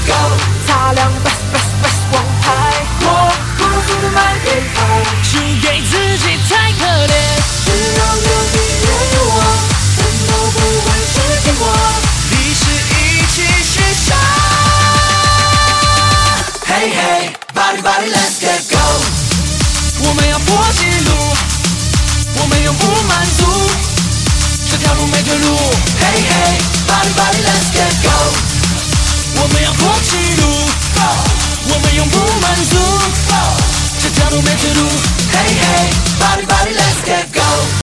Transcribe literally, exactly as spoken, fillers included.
go， 擦亮 best best best 王牌，我不速度慢给拍，输给自己太可怜，只要有你也有我，什么不会是寂寞，历史一起写下。Hey hey body body let's get go， 我们要破纪录，我们永不满足，这条路没退路。Hey hey body body let's get